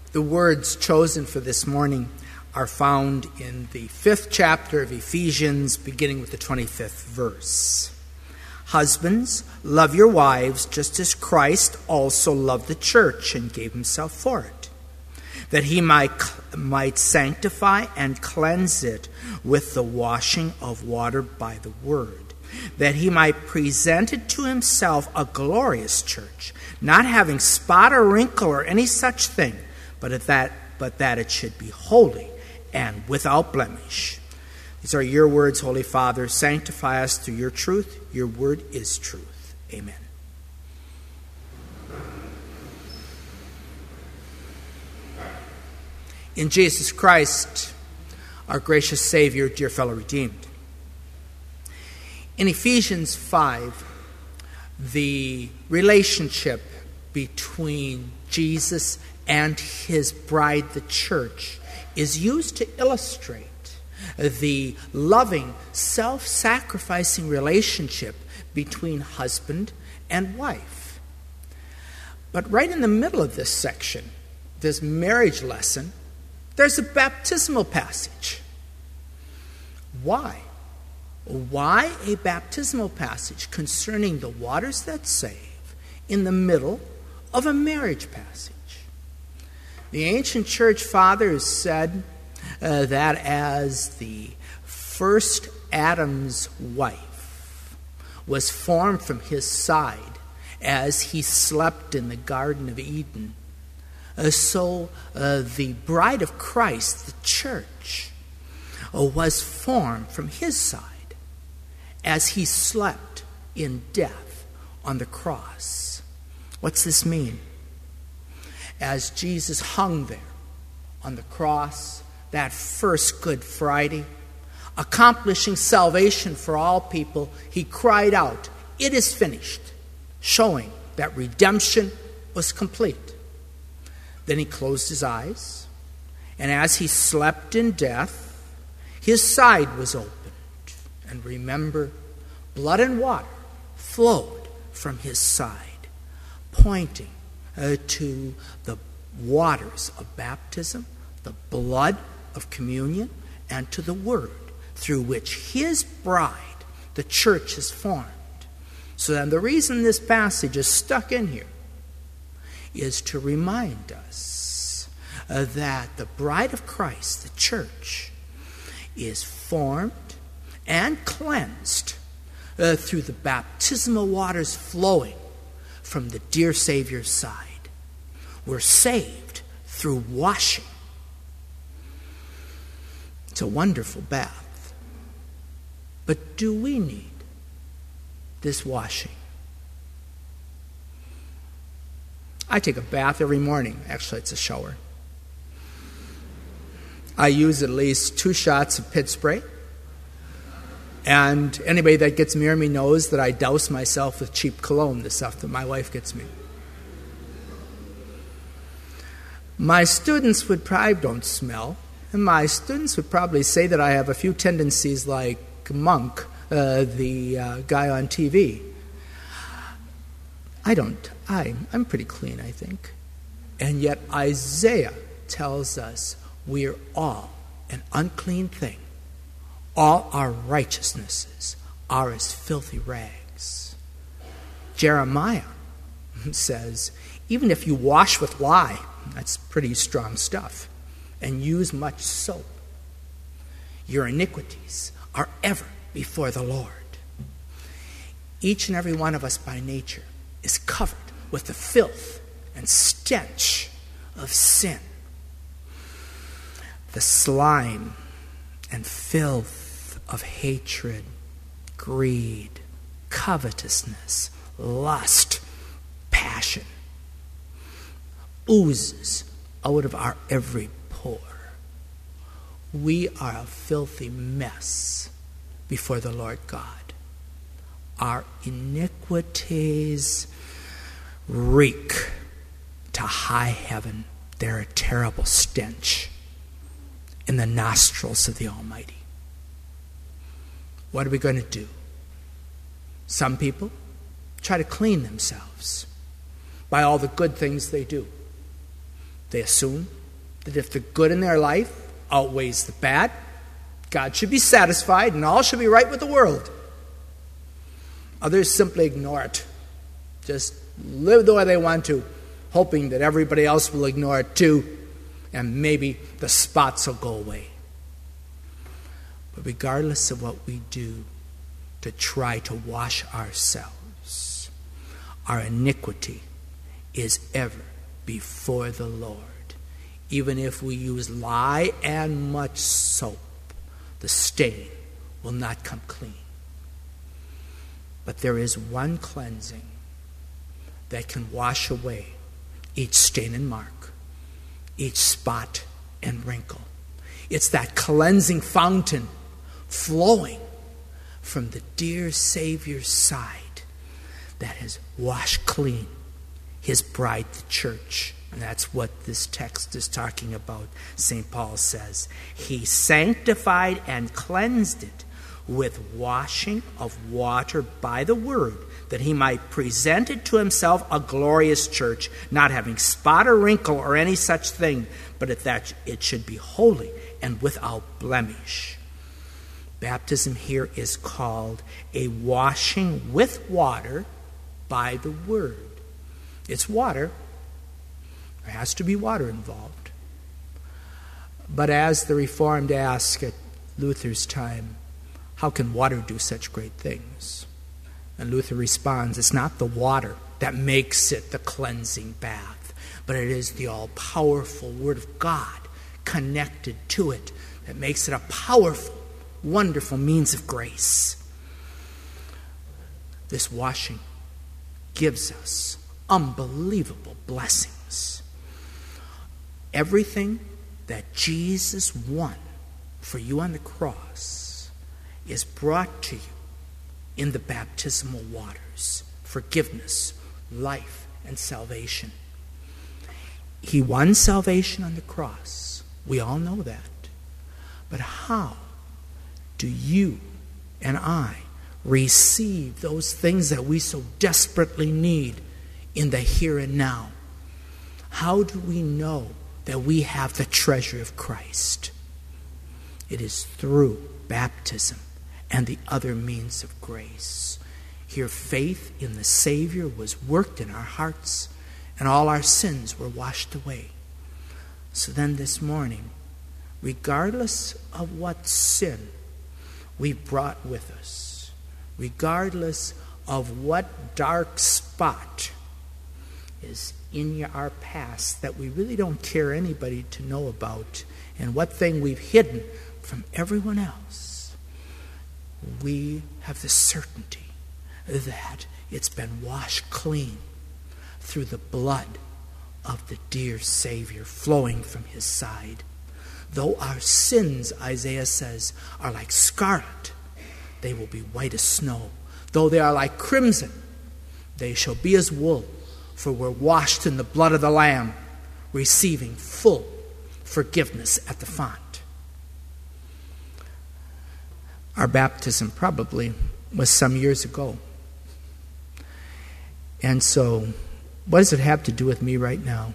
The words chosen for this morning are found in the 5th chapter of Ephesians, beginning with the 25th verse. Husbands, love your wives just as Christ also loved the church and gave himself for it, that he might sanctify and cleanse it with the washing of water by the word, that he might present it to himself a glorious church, not having spot or wrinkle or any such thing, but that it should be holy and without blemish. These are your words, Holy Father. Sanctify us through your truth. Your word is truth. Amen. In Jesus Christ, our gracious Savior, dear fellow redeemed. In Ephesians 5, the relationship between Jesus and his bride, the church, is used to illustrate the loving, self-sacrificing relationship between husband and wife. But right in the middle of this section, this marriage lesson, there's a baptismal passage. Why? Why a baptismal passage concerning the waters that save in the middle of a marriage passage? The ancient church fathers said that as the first Adam's wife was formed from his side as he slept in the Garden of Eden, so the bride of Christ, the church, was formed from his side as he slept in death on the cross. What's this mean? As Jesus hung there on the cross, that first Good Friday, accomplishing salvation for all people, he cried out, "It is finished," showing that redemption was complete. Then he closed his eyes, and as he slept in death, his side was opened. And remember, blood and water flowed from his side, pointing to the waters of baptism, the blood of communion, and to the word through which his bride, the church, is formed. So then the reason this passage is stuck in here is to remind us that the bride of Christ, the church, is formed and cleansed through the baptismal waters flowing from the dear Savior's side. We're saved through washing. It's a wonderful bath. But do we need this washing? I take a bath every morning. Actually, it's a shower. I use at least 2 shots of pit spray. And anybody that gets near me knows that I douse myself with cheap cologne, the stuff that my wife gets me. My students would probably don't smell, and my students would probably say that I have a few tendencies like Monk, the guy on TV. I don't. I'm pretty clean, I think. And yet Isaiah tells us we're all an unclean thing. All our righteousnesses are as filthy rags. Jeremiah says, even if you wash with lye, that's pretty strong stuff, and use much soap, your iniquities are ever before the Lord. Each and every one of us by nature is covered with the filth and stench of sin. The slime and filth of hatred, greed, covetousness, lust, passion oozes out of our every pore. We are a filthy mess before the Lord God. Our iniquities reek to high heaven. They're a terrible stench in the nostrils of the Almighty. What are we going to do? Some people try to clean themselves by all the good things they do. They assume that if the good in their life outweighs the bad, God should be satisfied and all should be right with the world. Others simply ignore it. Just live the way they want to, hoping that everybody else will ignore it too, and maybe the spots will go away. But regardless of what we do to try to wash ourselves, our iniquity is ever before the Lord. Even if we use lye and much soap, the stain will not come clean. But there is one cleansing that can wash away each stain and mark, each spot and wrinkle. It's that cleansing fountain flowing from the dear Savior's side that has washed clean his bride, the church. And that's what this text is talking about. St. Paul says, he sanctified and cleansed it with washing of water by the word, that he might present it to himself a glorious church, not having spot or wrinkle or any such thing, but that it should be holy and without blemish. Baptism here is called a washing with water by the word. It's water. There has to be water involved. But as the Reformed ask at Luther's time, how can water do such great things? And Luther responds, it's not the water that makes it the cleansing bath, but it is the all-powerful Word of God connected to it that makes it a powerful, wonderful means of grace. This washing gives us unbelievable blessings. Everything that Jesus won for you on the cross is brought to you in the baptismal waters. Forgiveness, life, and salvation. He won salvation on the cross. We all know that. But how do you and I receive those things that we so desperately need in the here and now? How do we know that we have the treasure of Christ? It is through baptism and the other means of grace. Here, faith in the Savior was worked in our hearts, and all our sins were washed away. So then this morning, regardless of what sin we've brought with us, regardless of what dark spot is in our past that we really don't care anybody to know about, and what thing we've hidden from everyone else, we have the certainty that it's been washed clean through the blood of the dear Savior flowing from his side. Though our sins, Isaiah says, are like scarlet, they will be white as snow. Though they are like crimson, they shall be as wool, for we're washed in the blood of the Lamb, receiving full forgiveness at the font. Our baptism probably was some years ago. And so, what does it have to do with me right now?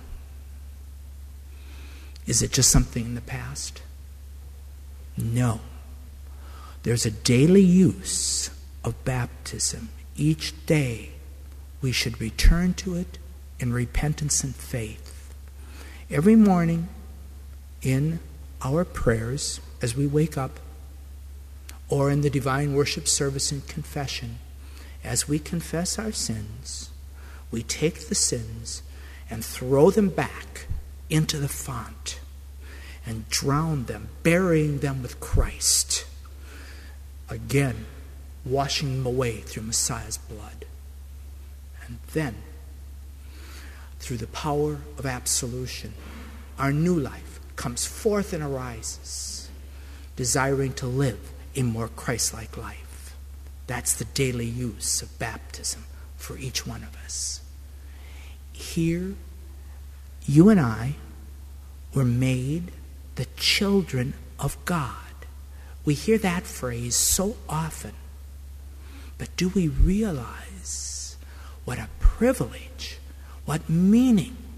Is it just something in the past? No. There's a daily use of baptism. Each day we should return to it in repentance and faith. Every morning in our prayers as we wake up, or in the divine worship service and confession, as we confess our sins, we take the sins and throw them back into the font and drown them, burying them with Christ. Again, washing them away through Messiah's blood. And then, through the power of absolution, our new life comes forth and arises, desiring to live a more Christ-like life. That's the daily use of baptism for each one of us. Here, you and I were made the children of God. We hear that phrase so often. But do we realize what a privilege, what meaning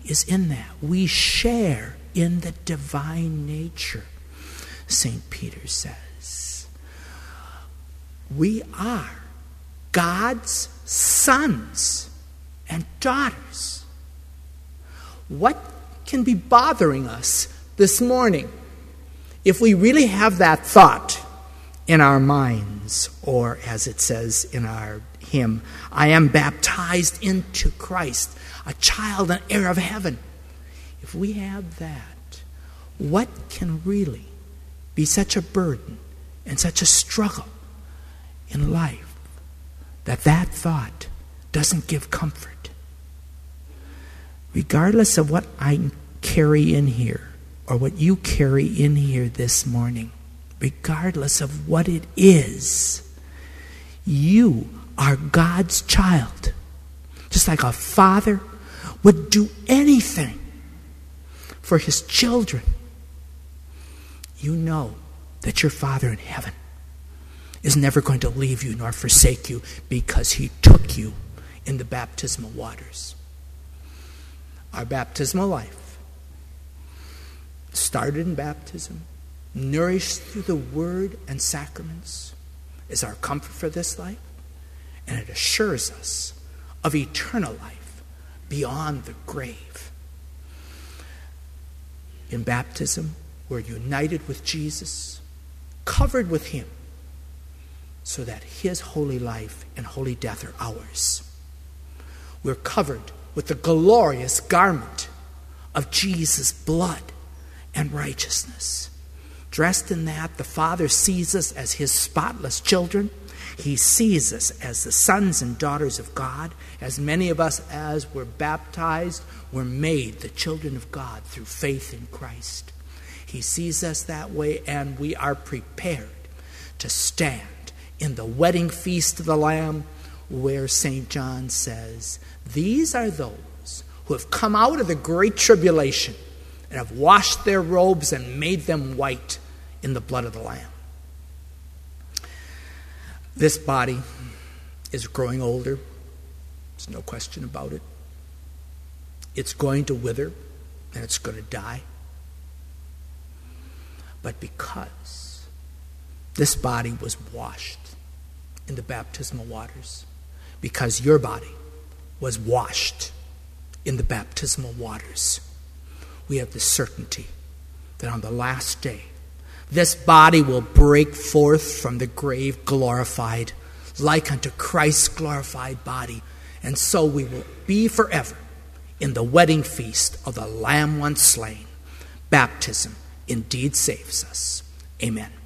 is in that. We share in the divine nature. St. Peter says, we are God's sons and daughters. What can be bothering us this morning if we really have that thought in our minds, or as it says in our hymn, I am baptized into Christ, a child and heir of heaven. If we have that, what can really be such a burden and such a struggle in life that thought doesn't give comfort? Regardless of what I carry in here, or what you carry in here this morning, regardless of what it is, you are God's child. Just like a father would do anything for his children, you know that your Father in heaven is never going to leave you nor forsake you, because he took you in the baptismal waters. Our baptismal life started in baptism, nourished through the word and sacraments, is our comfort for this life, and it assures us of eternal life beyond the grave. In baptism, we're united with Jesus, covered with him, so that his holy life and holy death are ours. We're covered with the glorious garment of Jesus' blood and righteousness. Dressed in that, the Father sees us as his spotless children. He sees us as the sons and daughters of God. As many of us as were baptized were made the children of God through faith in Christ. He sees us that way, and we are prepared to stand in the wedding feast of the Lamb, where St. John says, these are those who have come out of the great tribulation and have washed their robes and made them white in the blood of the Lamb. This body is growing older. There's no question about it. It's going to wither and it's going to die. But because this body was washed in the baptismal waters, because your body was washed in the baptismal waters, we have the certainty that on the last day, this body will break forth from the grave glorified, like unto Christ's glorified body, and so we will be forever in the wedding feast of the Lamb once slain. Baptism indeed saves us. Amen.